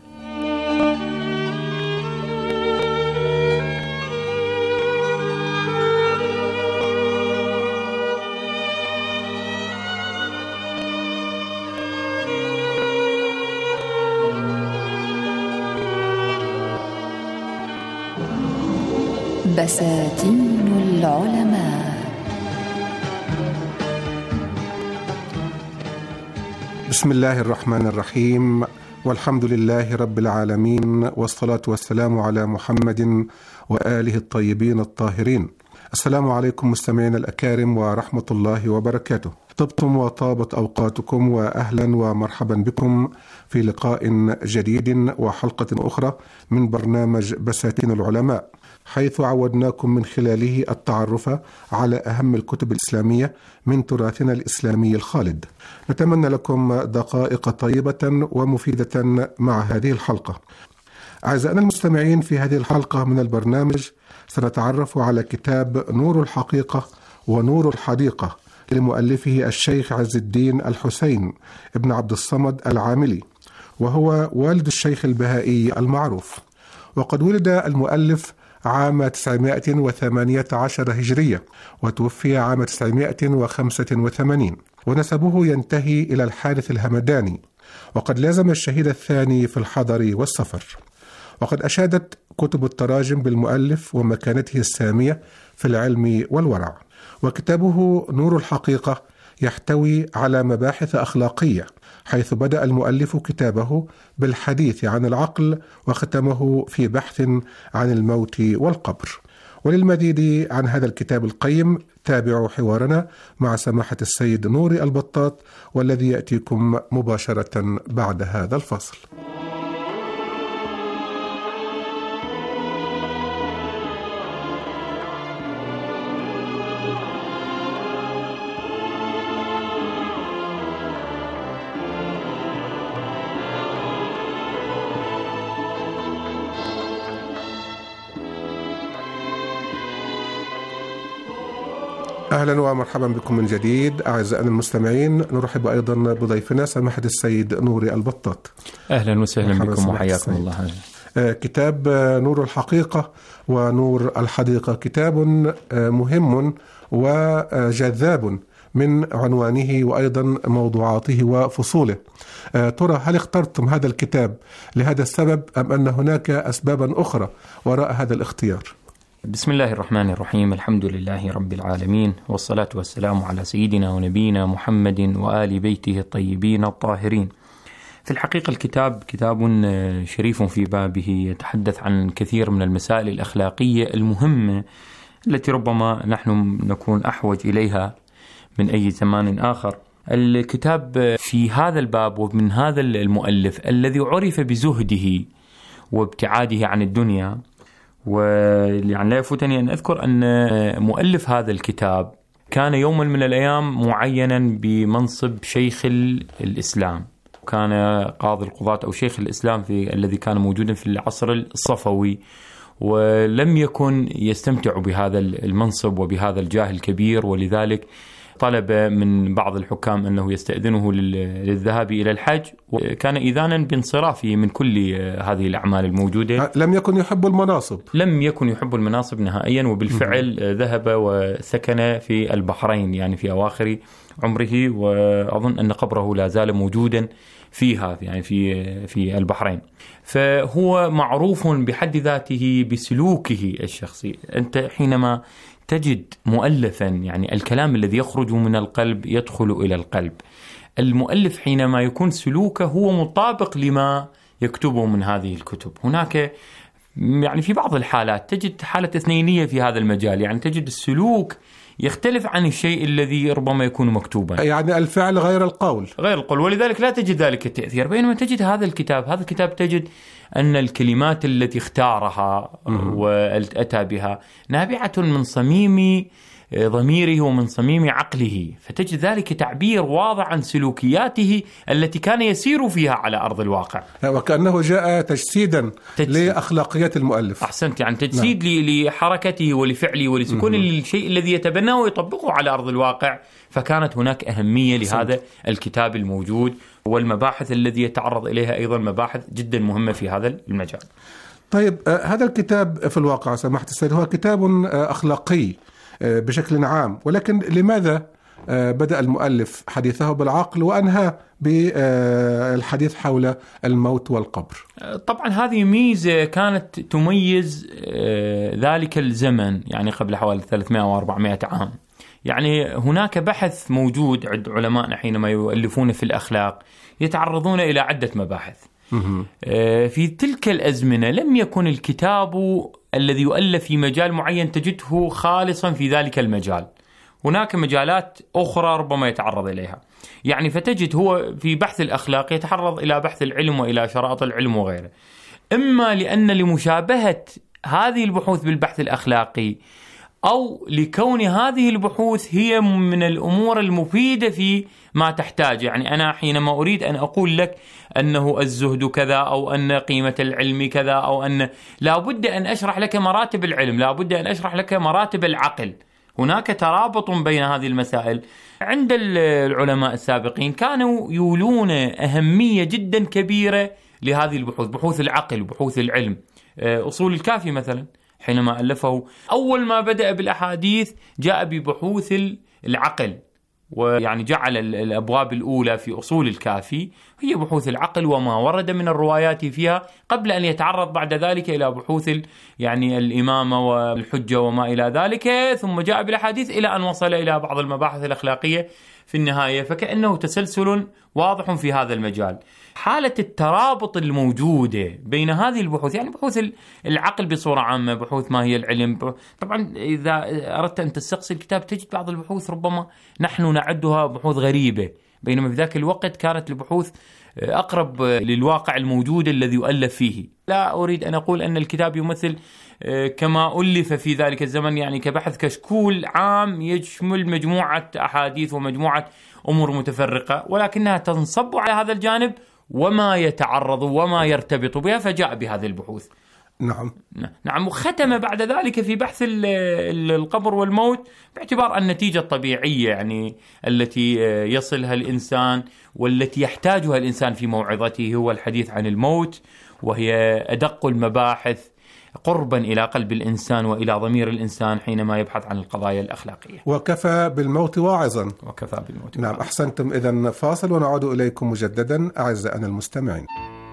[SPEAKER 8] بساتين العلماء.
[SPEAKER 14] بسم الله الرحمن الرحيم، والحمد لله رب العالمين، والصلاة والسلام على محمد وآله الطيبين الطاهرين. السلام عليكم مستمعين الأكارم ورحمة الله وبركاته. طبتم وطابت أوقاتكم، وأهلا ومرحبا بكم في لقاء جديد وحلقة أخرى من برنامج بساتين العلماء، حيث عودناكم من خلاله التعرف على أهم الكتب الإسلامية من تراثنا الإسلامي الخالد. نتمنى لكم دقائق طيبة ومفيدة مع هذه الحلقة. أعزائنا المستمعين، في هذه الحلقة من البرنامج سنتعرف على كتاب نور الحقيقة ونور الحديقة لمؤلفه الشيخ عز الدين الحسين ابن عبد الصمد العاملي، وهو والد الشيخ البهائي المعروف. وقد ولد المؤلف عام تسعمائة وثمانية عشر هجرية، وتوفي عام تسعمائة وخمسة وثمانين، ونسبه ينتهي إلى الحارث الهمداني، وقد لازم الشهيد الثاني في الحضر والسفر. وقد أشادت كتب التراجم بالمؤلف ومكانته السامية في العلم والورع. وكتابه نور الحقيقة يحتوي على مباحث أخلاقية، حيث بدأ المؤلف كتابه بالحديث عن العقل، وختمه في بحث عن الموت والقبر. وللمزيد عن هذا الكتاب القيم تابعوا حوارنا مع سماحة السيد نوري البطاط، والذي يأتيكم مباشرة بعد هذا الفصل. أهلا ومرحبا بكم من جديد أعزائنا المستمعين. نرحب أيضا بضيفنا سماحة السيد نوري البطاط.
[SPEAKER 15] أهلا وسهلا بكم وحياكم الله.
[SPEAKER 14] كتاب نور الحقيقة ونور الحديقة كتاب مهم وجذاب من عنوانه وأيضا موضوعاته وفصوله. ترى هل اخترتم هذا الكتاب لهذا السبب أم أن هناك أسبابا أخرى وراء هذا الاختيار؟
[SPEAKER 15] بسم الله الرحمن الرحيم، الحمد لله رب العالمين، والصلاة والسلام على سيدنا ونبينا محمد وآل بيته الطيبين الطاهرين. في الحقيقة الكتاب كتاب شريف في بابه، يتحدث عن كثير من المسائل الأخلاقية المهمة التي ربما نحن نكون أحوج إليها من أي زمان آخر. الكتاب في هذا الباب ومن هذا المؤلف الذي عرف بزهده وابتعاده عن الدنيا. ويعني لا يفوتني أن أذكر أن مؤلف هذا الكتاب كان يوما من الأيام معينا بمنصب شيخ الإسلام، كان قاضي القضاة أو شيخ الإسلام في الذي كان موجودا في العصر الصفوي، ولم يكن يستمتع بهذا المنصب وبهذا الجاه الكبير، ولذلك طلب من بعض الحكام أنه يستأذنه للذهاب إلى الحج، وكان إذانا بانصرافه من كل هذه الأعمال الموجودة.
[SPEAKER 14] لم يكن يحب المناصب
[SPEAKER 15] لم يكن يحب المناصب نهائيا، وبالفعل ذهب وسكن في البحرين يعني في أواخر عمره، وأظن أن قبره لا زال موجودا فيها يعني في في البحرين. فهو معروف بحد ذاته بسلوكه الشخصي. أنت حينما تجد مؤلفا يعني الكلام الذي يخرج من القلب يدخل إلى القلب. المؤلف حينما يكون سلوكه هو مطابق لما يكتبه من هذه الكتب. هناك يعني في بعض الحالات تجد حالة اثنينية في هذا المجال، يعني تجد السلوك يختلف عن الشيء الذي ربما يكون مكتوبا،
[SPEAKER 14] يعني الفعل غير القول
[SPEAKER 15] غير القول، ولذلك لا تجد ذلك التأثير. بينما تجد هذا الكتاب هذا الكتاب تجد أن الكلمات التي اختارها وأتى بها نابعة من صميم ضميره ومن صميم عقله، فتجد ذلك تعبير واضح عن سلوكياته التي كان يسير فيها على أرض الواقع،
[SPEAKER 14] وكأنه جاء تجسيدا تجسيد. لأخلاقيات المؤلف.
[SPEAKER 15] أحسنت، يعني تجسيد نعم. لحركته ولفعله ولسكون الشيء الذي يتبناه ويطبقه على أرض الواقع. فكانت هناك أهمية لهذا الكتاب الموجود، والمباحث الذي يتعرض إليها أيضا مباحث جدا مهمة في هذا المجال.
[SPEAKER 14] طيب هذا الكتاب في الواقع سماحة السيد هو كتاب أخلاقي بشكل عام، ولكن لماذا بدأ المؤلف حديثه بالعقل وأنهى بالحديث حول الموت والقبر؟
[SPEAKER 15] طبعا هذه ميزة كانت تميز ذلك الزمن، يعني قبل حوالي ثلاثمائة أو أربعمائة عام. يعني هناك بحث موجود عند علماءنا حينما يؤلفون في الأخلاق يتعرضون إلى عدة مباحث. في تلك الأزمنة لم يكن الكتاب الذي يؤلف في مجال معين تجده خالصا في ذلك المجال، هناك مجالات أخرى ربما يتعرض إليها. يعني فتجد هو في بحث الأخلاق يتعرض إلى بحث العلم وإلى شرائط العلم وغيره، إما لأن لمشابهة هذه البحوث بالبحث الأخلاقي، أو لكون هذه البحوث هي من الأمور المفيدة في ما تحتاج. يعني أنا حينما أريد أن أقول لك أنه الزهد كذا، أو أن قيمة العلم كذا، أو أن لا بد أن أشرح لك مراتب العلم، لا بد أن أشرح لك مراتب العقل. هناك ترابط بين هذه المسائل. عند العلماء السابقين كانوا يولون أهمية جدا كبيرة لهذه البحوث، بحوث العقل وبحوث العلم. أصول الكافي مثلا حينما ألفه أول ما بدأ بالأحاديث جاء ببحوث العقل، ويعني جعل الأبواب الأولى في أصول الكافي هي بحوث العقل وما ورد من الروايات فيها، قبل أن يتعرض بعد ذلك إلى بحوث يعني الإمامة والحجة وما إلى ذلك، ثم جاء بالأحاديث إلى أن وصل إلى بعض المباحث الأخلاقية في النهاية. فكأنه تسلسل واضح في هذا المجال. حالة الترابط الموجودة بين هذه البحوث، يعني بحوث العقل بصورة عامة، بحوث ما هي العلم. طبعا إذا أردت أن تستقصي الكتاب تجد بعض البحوث ربما نحن نعدها بحوث غريبة، بينما في ذاك الوقت كانت البحوث أقرب للواقع الموجود الذي يؤلف فيه. لا أريد أن أقول أن الكتاب يمثل كما ألف في ذلك الزمن يعني كبحث كشكول عام يشمل مجموعة أحاديث ومجموعة أمور متفرقة، ولكنها تنصب على هذا الجانب وما يتعرض وما يرتبط بها، فجاء بهذه البحوث.
[SPEAKER 14] نعم
[SPEAKER 15] نعم. وختم بعد ذلك في بحث القبر والموت باعتبار النتيجة الطبيعية يعني التي يصلها الإنسان والتي يحتاجها الإنسان في موعظته هو الحديث عن الموت، وهي أدق المباحث قربا إلى قلب الإنسان وإلى ضمير الإنسان حينما يبحث عن القضايا الأخلاقية.
[SPEAKER 14] وكفى بالموت واعظا.
[SPEAKER 15] وكفى بالموت
[SPEAKER 14] نعم. أحسنتم. إذن فاصل ونعود إليكم مجددا أعزائنا المستمعين.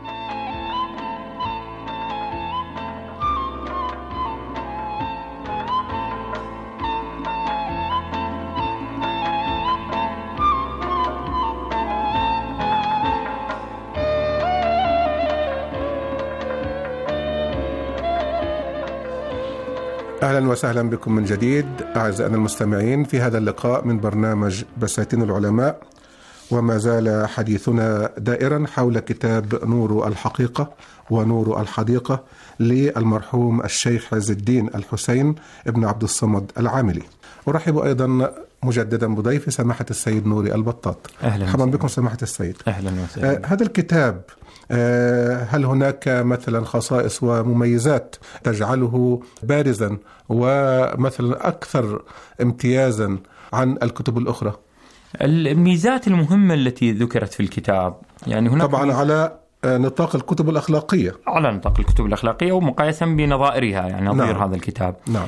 [SPEAKER 14] أهلا وسهلا بكم من جديد أعزائنا المستمعين في هذا اللقاء من برنامج بساتين العلماء، وما زال حديثنا دائرا حول كتاب نور الحقيقة ونور الحديقة للمرحوم الشيخ عز الدين الحسين ابن عبد الصمد العاملي. أرحب أيضا مجددا بضيف سماحة السيد نوري البطاط.
[SPEAKER 15] أهلا
[SPEAKER 14] مرحبا بكم سماحة السيد.
[SPEAKER 15] أهلا وسهلا.
[SPEAKER 14] آه هذا الكتاب آه هل هناك مثلا خصائص ومميزات تجعله بارزا ومثلا أكثر امتيازا عن الكتب الأخرى؟
[SPEAKER 15] الميزات المهمة التي ذكرت في الكتاب يعني هناك
[SPEAKER 14] طبعا على نطاق الكتب الأخلاقية،
[SPEAKER 15] على نطاق الكتب الأخلاقية ومقايسا بنظائرها يعني نظير نعم. هذا الكتاب
[SPEAKER 14] نعم.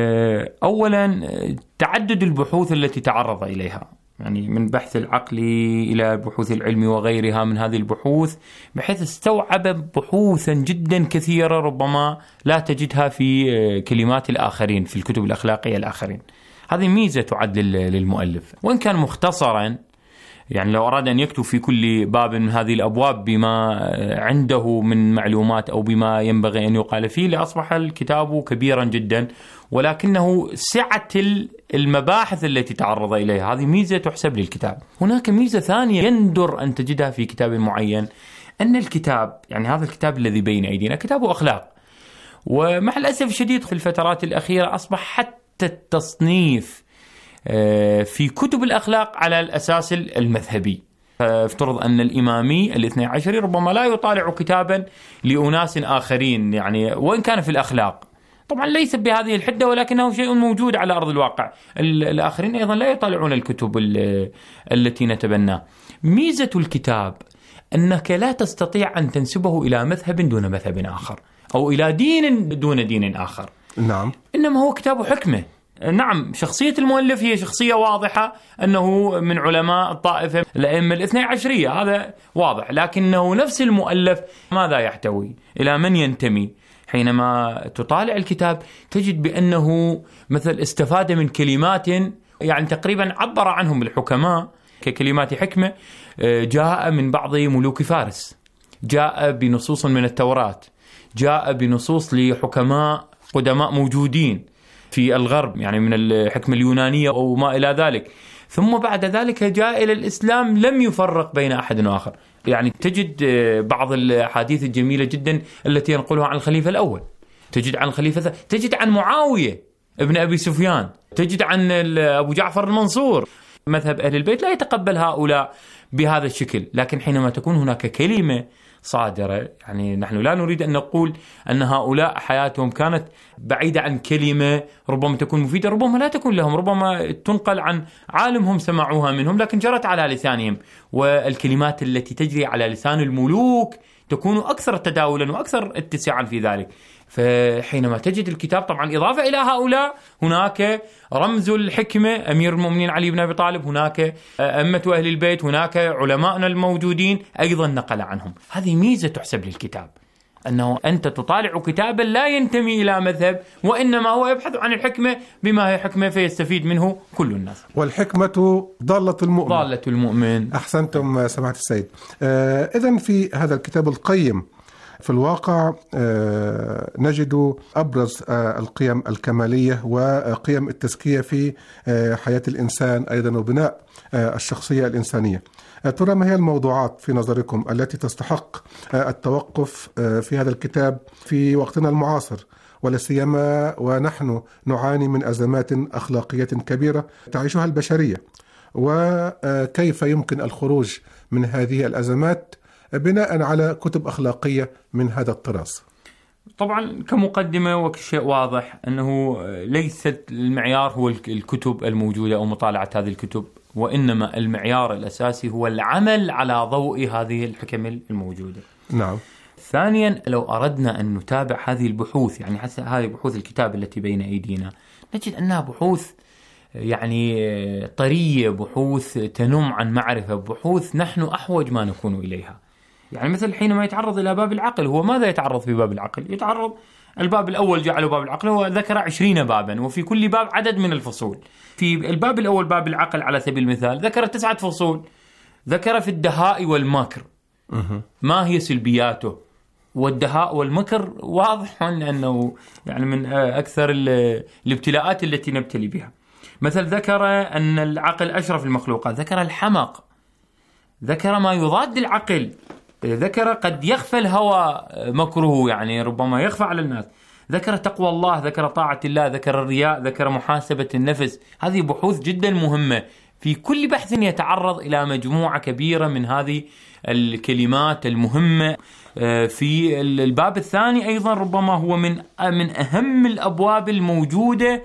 [SPEAKER 15] أولا تعدد البحوث التي تعرض إليها، يعني من بحث العقلي إلى بحوث العلم وغيرها من هذه البحوث، بحيث استوعب بحوثا جدا كثيرة ربما لا تجدها في كلمات الآخرين في الكتب الأخلاقية الآخرين. هذه ميزة تعد للمؤلف، وإن كان مختصرا يعني لو أراد أن يكتب في كل باب من هذه الأبواب بما عنده من معلومات أو بما ينبغي أن يقال فيه لأصبح الكتاب كبيرا جدا، ولكنه سعة المباحث التي تعرض إليها هذه ميزة تحسب للكتاب. هناك ميزة ثانية يندر أن تجدها في كتاب معين، أن الكتاب يعني هذا الكتاب الذي بين أيدينا كتاب أخلاق، ومع الأسف الشديد في الفترات الأخيرة أصبح حتى التصنيف في كتب الأخلاق على الأساس المذهبي. فافترض أن الإمامي الاثني عشري ربما لا يطالع كتابا لأناس آخرين يعني وإن كان في الأخلاق، طبعا ليس بهذه الحدة ولكنه شيء موجود على أرض الواقع. الآخرين أيضا لا يطالعون الكتب التي نتبناه. ميزة الكتاب أنك لا تستطيع أن تنسبه إلى مذهب دون مذهب آخر أو إلى دين دون دين آخر.
[SPEAKER 14] نعم.
[SPEAKER 15] إنما هو كتاب حكمة. نعم شخصية المؤلف هي شخصية واضحة أنه من علماء الطائفة الأئمة الاثني عشرية، هذا واضح، لكنه نفس المؤلف ماذا يحتوي، إلى من ينتمي. حينما تطالع الكتاب تجد بأنه مثل استفاد من كلمات يعني تقريبا عبر عنهم الحكماء ككلمات حكمة، جاء من بعض ملوك فارس، جاء بنصوص من التوراة، جاء بنصوص لحكماء قدماء موجودين في الغرب يعني من الحكمة اليونانية أو ما إلى ذلك، ثم بعد ذلك جاء إلى الإسلام لم يفرق بين أحد وآخر. يعني تجد بعض الحديث الجميلة جدا التي ينقلها عن الخليفة الأول، تجد عن الخليفة، تجد عن معاوية ابن أبي سفيان، تجد عن أبو جعفر المنصور. مذهب أهل البيت لا يتقبل هؤلاء بهذا الشكل، لكن حينما تكون هناك كلمة صادرة، يعني نحن لا نريد أن نقول أن هؤلاء حياتهم كانت بعيدة عن كلمة ربما تكون مفيدة، ربما لا تكون لهم، ربما تنقل عن عالمهم سمعوها منهم لكن جرت على لسانهم، والكلمات التي تجري على لسان الملوك تكون أكثر تداولا وأكثر اتساعا في ذلك. فحينما تجد الكتاب طبعا إضافة إلى هؤلاء هناك رمز الحكمة أمير المؤمنين علي بن أبي طالب، هناك أئمة أهل البيت، هناك علماءنا الموجودين أيضا نقل عنهم. هذه ميزة تحسب للكتاب، أنه أنت تطالع كتابا لا ينتمي إلى مذهب وإنما هو يبحث عن الحكمة بما هي حكمة فيستفيد منه كل الناس.
[SPEAKER 14] والحكمة ضالة المؤمن.
[SPEAKER 15] ضالة المؤمن.
[SPEAKER 14] أحسنتم سماحة السيد. آه إذن في هذا الكتاب القيم في الواقع آه نجد أبرز آه القيم الكمالية وقيم التزكية في آه حياة الإنسان أيضا وبناء آه الشخصية الإنسانية. ترى ما هي الموضوعات في نظركم التي تستحق التوقف في هذا الكتاب في وقتنا المعاصر، ولا سيما ونحن نعاني من أزمات أخلاقية كبيرة تعيشها البشرية، وكيف يمكن الخروج من هذه الأزمات بناء على كتب أخلاقية من هذا الطراز؟
[SPEAKER 15] طبعا كمقدمة وكشيء واضح أنه ليست المعيار هو الكتب الموجودة أو مطالعة هذه الكتب، وإنما المعيار الأساسي هو العمل على ضوء هذه الحكم الموجودة.
[SPEAKER 14] نعم.
[SPEAKER 15] ثانيا لو أردنا أن نتابع هذه البحوث، يعني حتى هذه بحوث الكتاب التي بين أيدينا، نجد أنها بحوث يعني طرية، بحوث تنم عن معرفة، بحوث نحن أحوج ما نكون إليها. يعني مثل حينما يتعرض إلى باب العقل، هو ماذا يتعرض في باب العقل؟ يتعرض الباب الأول جعله باب العقل، هو ذكر عشرين بابا وفي كل باب عدد من الفصول. في الباب الأول باب العقل على سبيل المثال ذكر تسعة فصول، ذكر في الدهاء والمكر ما هي سلبياته، والدهاء والمكر واضح أنه يعني من أكثر الابتلاءات التي نبتلي بها. مثل ذكر أن العقل أشرف المخلوقات، ذكر الحمق، ذكر ما يضاد العقل، ذكر قد يخفى الهوى مكره، يعني ربما يخفى على الناس، ذكر تقوى الله، ذكر طاعة الله، ذكر الرياء، ذكر محاسبة النفس. هذه بحوث جدا مهمة. في كل بحث يتعرض إلى مجموعة كبيرة من هذه الكلمات المهمة. في الباب الثاني أيضا ربما هو من من أهم الأبواب الموجودة،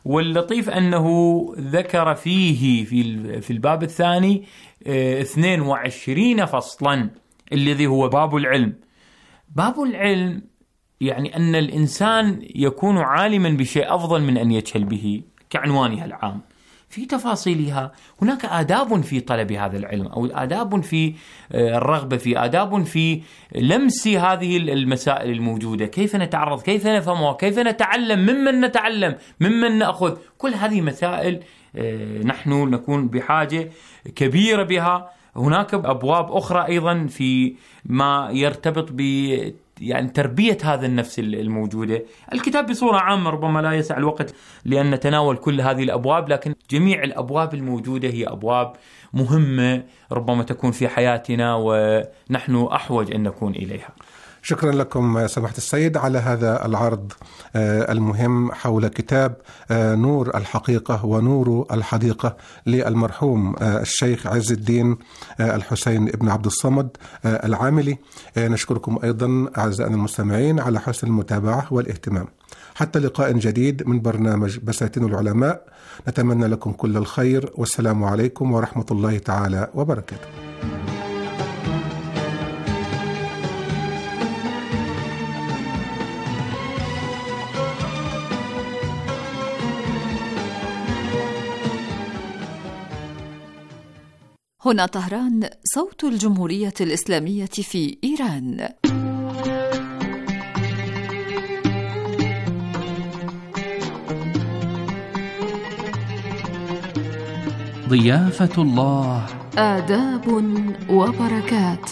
[SPEAKER 15] واللطيف أنه ذكر فيه في في الباب الثاني اثنين وعشرين فصلا الذي هو باب العلم. باب العلم يعني أن الإنسان يكون عالما بشيء أفضل من أن يجهل به كعنوانها العام. في تفاصيلها هناك آداب في طلب هذا العلم، أو آداب في الرغبة في، آداب في لمس هذه المسائل الموجودة، كيف نتعرض، كيف نفهمها، كيف نتعلم، ممن نتعلم، ممن نأخذ. كل هذه مسائل نحن نكون بحاجة كبيرة بها. هناك أبواب أخرى أيضا في ما يرتبط ب يعني تربية هذا النفس الموجودة. الكتاب بصورة عامة ربما لا يسع الوقت لأن نتناول كل هذه الأبواب، لكن جميع الأبواب الموجودة هي أبواب مهمة ربما تكون في حياتنا ونحن أحوج أن نكون إليها.
[SPEAKER 14] شكرا لكم سماحة السيد على هذا العرض المهم حول كتاب نور الحقيقة ونور الحديقة للمرحوم الشيخ عز الدين الحسين ابن عبد الصمد العاملي. نشكركم أيضا أعزائنا المستمعين على حسن المتابعة والاهتمام. حتى لقاء جديد من برنامج بساتين العلماء، نتمنى لكم كل الخير، والسلام عليكم ورحمة الله تعالى وبركاته.
[SPEAKER 8] هنا طهران، صوت الجمهورية الإسلامية في إيران.
[SPEAKER 12] ضيافة الله،
[SPEAKER 7] آداب وبركات.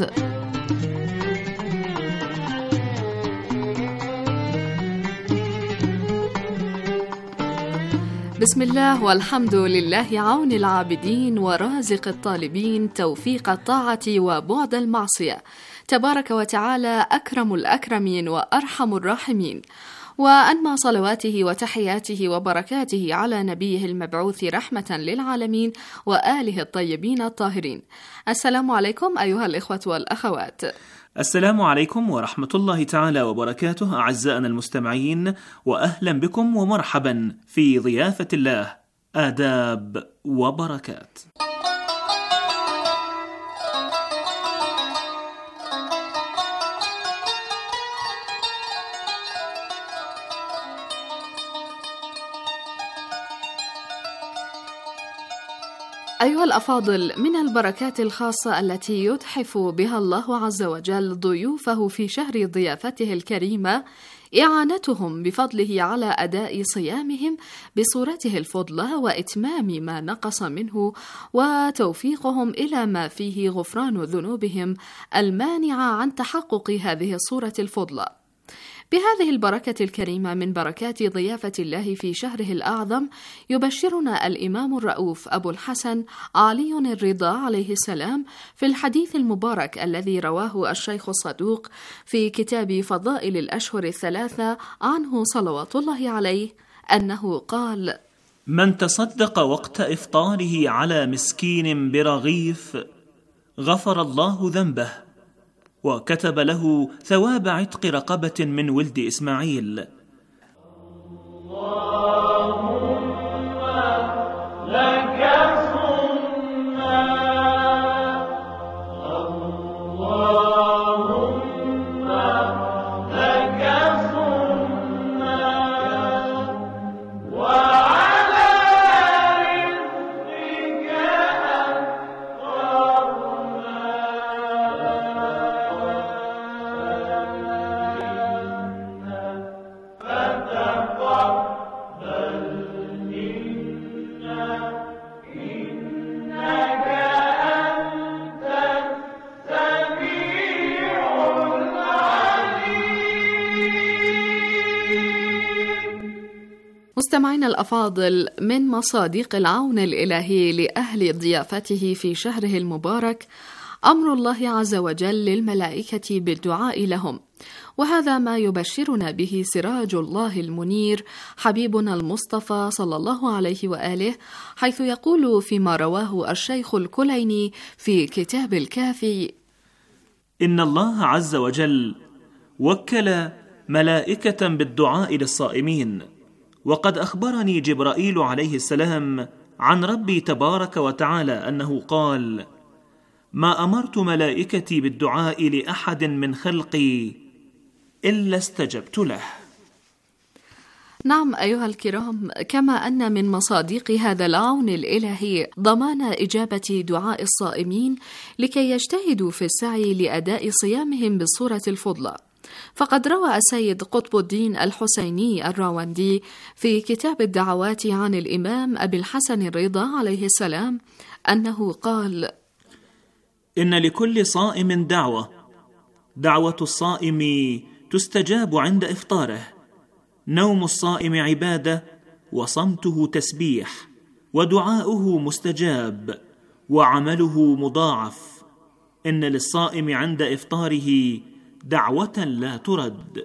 [SPEAKER 7] بسم الله والحمد لله، عون العابدين ورازق الطالبين، توفيق الطاعة وبعد المعصية، تبارك وتعالى أكرم الأكرمين وأرحم الراحمين، وأنمى صلواته وتحياته وبركاته على نبيه المبعوث رحمة للعالمين وآله الطيبين الطاهرين. السلام عليكم أيها الإخوة والأخوات.
[SPEAKER 16] السلام عليكم ورحمة الله تعالى وبركاته أعزائنا المستمعين، وأهلا بكم ومرحبا في ضيافة الله، آداب وبركات.
[SPEAKER 7] أيها الأفاضل، من البركات الخاصة التي يتحف بها الله عز وجل ضيوفه في شهر ضيافته الكريمة إعانتهم بفضله على أداء صيامهم بصورته الفضلى وإتمام ما نقص منه، وتوفيقهم إلى ما فيه غفران ذنوبهم المانعة عن تحقق هذه الصورة الفضلى. بهذه البركة الكريمة من بركات ضيافة الله في شهره الأعظم، يبشرنا الإمام الرؤوف أبو الحسن علي الرضا عليه السلام في الحديث المبارك الذي رواه الشيخ الصدوق في كتاب فضائل الأشهر الثلاثة عنه صلوات الله عليه أنه قال:
[SPEAKER 16] من تصدق وقت إفطاره على مسكين برغيف غفر الله ذنبه وكتب له ثواب عتق رقبة من ولد إسماعيل. اللهم لك صمنا، اللهم لك صمنا، وعلى رزقك
[SPEAKER 7] مستمعينا الأفاضل، من مصادق العون الإلهي لأهل ضيافته في شهره المبارك أمر الله عز وجل للملائكة بالدعاء لهم، وهذا ما يبشرنا به سراج الله المنير حبيبنا المصطفى صلى الله عليه وآله، حيث يقول فيما رواه الشيخ الكليني في كتاب الكافي:
[SPEAKER 16] إن الله عز وجل وكل ملائكة بالدعاء للصائمين، وقد أخبرني جبرائيل عليه السلام عن ربي تبارك وتعالى أنه قال: ما أمرت ملائكتي بالدعاء لأحد من خلقي إلا استجبت له.
[SPEAKER 7] نعم أيها الكرام، كما أن من مصادق هذا العون الإلهي ضمان إجابة دعاء الصائمين لكي يجتهدوا في السعي لأداء صيامهم بالصورة الفضلى، فقد روى السيد قطب الدين الحسيني الراوندي في كتاب الدعوات عن الإمام أبي الحسن الرضا عليه السلام أنه قال:
[SPEAKER 16] إن لكل صائم دعوة، دعوة الصائم تستجاب عند إفطاره، نوم الصائم عبادة، وصمته تسبيح، ودعاؤه مستجاب، وعمله مضاعف. إن للصائم عند إفطاره دعوة لا ترد.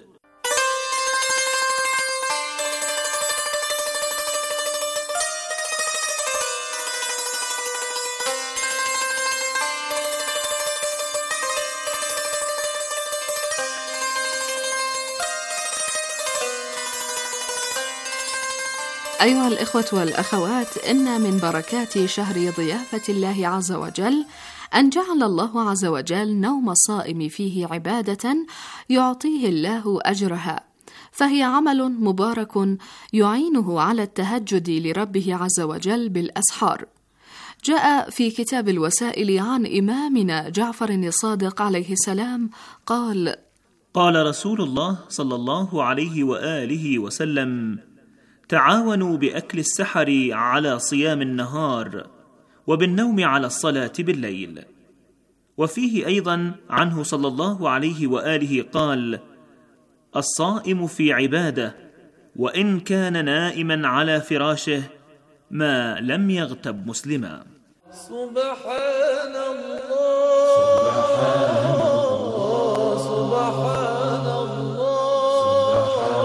[SPEAKER 7] أيها الإخوة والأخوات، إن من بركات شهر ضيافة الله عز وجل أن جعل الله عز وجل نوم الصائم فيه عبادة يعطيه الله أجرها، فهي عمل مبارك يعينه على التهجد لربه عز وجل بالأسحار. جاء في كتاب الوسائل عن إمامنا جعفر الصادق عليه السلام قال:
[SPEAKER 16] قال رسول الله صلى الله عليه وآله وسلم: تعاونوا بأكل السحر على صيام النهار، وبالنوم على الصلاة بالليل. وفيه أيضا عنه صلى الله عليه وآله قال: الصائم في عبادة، وإن كان نائما على فراشه ما لم يغتب مسلما.
[SPEAKER 17] سبحان الله سبحان الله سبحان الله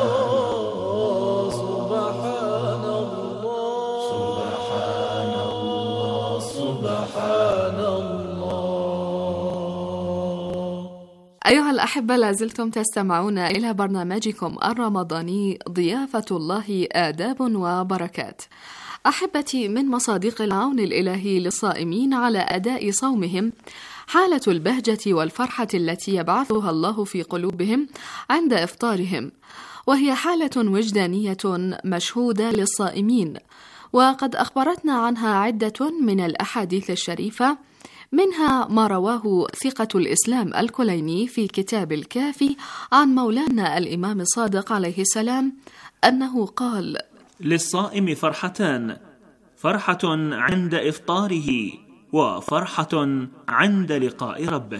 [SPEAKER 17] سبحان الله سبحان الله سبحان الله.
[SPEAKER 7] أيها الأحبة، لازلتم تستمعون إلى برنامجكم الرمضاني ضيافة الله آداب وبركات. أحبتي، من مصادق العون الإلهي للصائمين على أداء صومهم حالة البهجة والفرحة التي يبعثها الله في قلوبهم عند إفطارهم، وهي حالة وجدانية مشهودة للصائمين، وقد أخبرتنا عنها عدة من الأحاديث الشريفة، منها ما رواه ثقة الإسلام الكليني في كتاب الكافي عن مولانا الإمام الصادق عليه السلام أنه قال:
[SPEAKER 16] للصائم فرحتان، فرحة عند إفطاره، وفرحة عند لقاء ربه.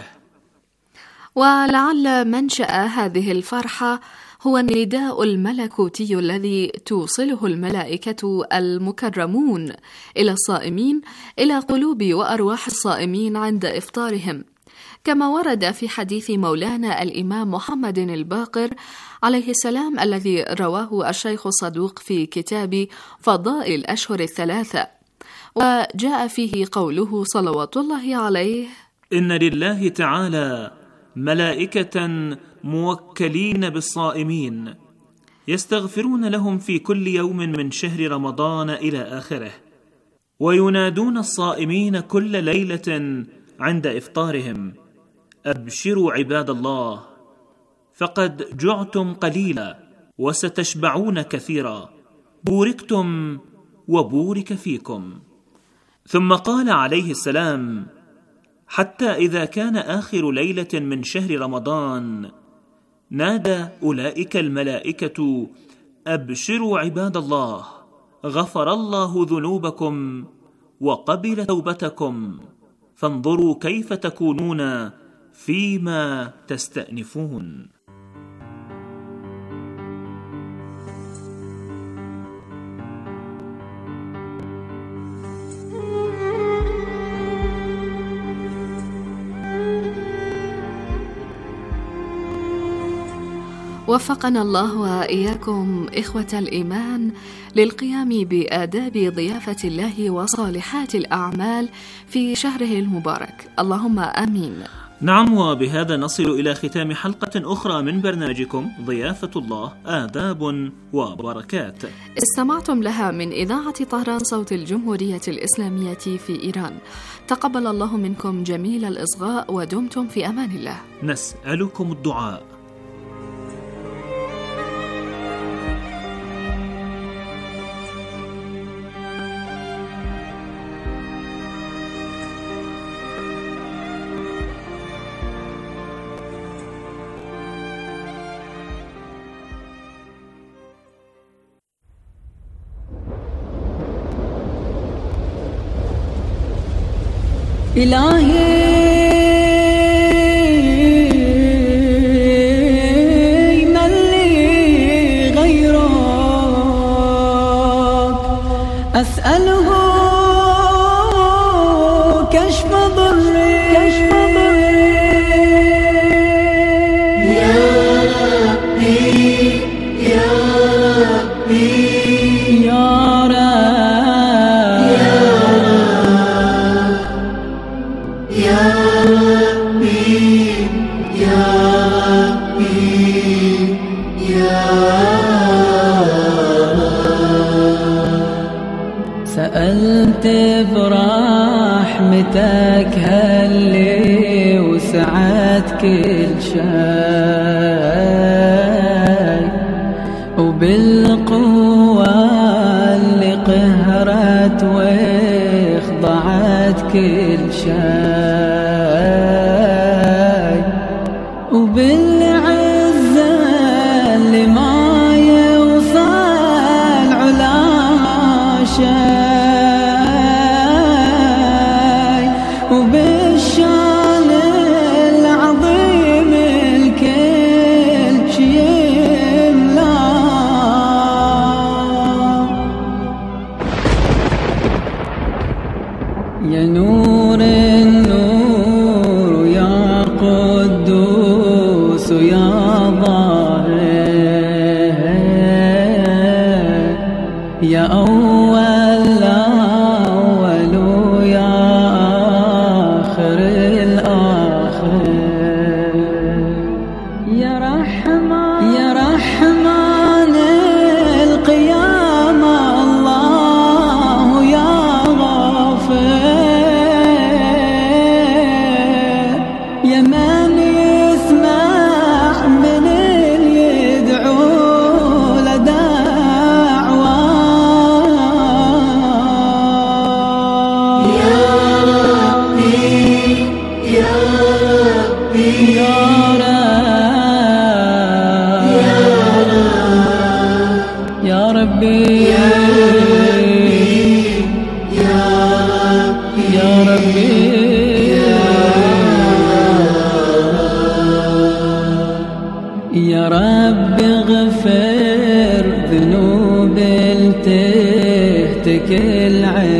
[SPEAKER 7] ولعل منشأ هذه الفرحة هو النداء الملكوتي الذي توصله الملائكة المكرمون إلى الصائمين، إلى قلوب وأرواح الصائمين عند إفطارهم، كما ورد في حديث مولانا الإمام محمد الباقر عليه السلام الذي رواه الشيخ الصدوق في كتاب فضائل الأشهر الثلاثة، وجاء فيه قوله صلوات الله عليه:
[SPEAKER 16] إن لله تعالى ملائكة موكلين بالصائمين يستغفرون لهم في كل يوم من شهر رمضان إلى آخره، وينادون الصائمين كل ليلة عند إفطارهم: أبشروا عباد الله، فقد جعتم قليلا وستشبعون كثيرا، بوركتم وبورك فيكم. ثم قال عليه السلام: حتى إذا كان آخر ليلة من شهر رمضان نادى أولئك الملائكة: أبشروا عباد الله، غفر الله ذنوبكم وقبل توبتكم، فانظروا كيف تكونون فيما تستأنفون.
[SPEAKER 7] وفقنا الله وإياكم إخوة الإيمان للقيام بآداب ضيافة الله وصالحات الأعمال في شهره المبارك، اللهم آمين.
[SPEAKER 16] نعم، وبهذا نصل إلى ختام حلقة أخرى من برنامجكم ضيافة الله، آداب وبركات،
[SPEAKER 7] استمعتم لها من إذاعة طهران صوت الجمهورية الإسلامية في إيران. تقبل الله منكم جميل الإصغاء ودمتم في أمان الله.
[SPEAKER 16] نسألكم الدعاء.
[SPEAKER 17] إلهي من لي غيرك أسأله كشف ضري يا ربي يا ربي يا سألت برحمتك هاللي وسعت كل شيء، وبالقوة اللي قهرت واخضعت كل شيء، وبالعزة اللي ما يوصل علا شيء، وبالشان العظيم الكل شي يملا. يا نور النور يا قدوس يا ظاهر يا أول الأول ويا آخر الآخر، يا رحمن يا رحمن القيامة الله يا غافر، يا من يسمع من اللي يدعو لدعوة، يا ربي يا ربي يا رب يا ربي يا ربي يا ربي يا رب اغفر ذنوب التهتك العين،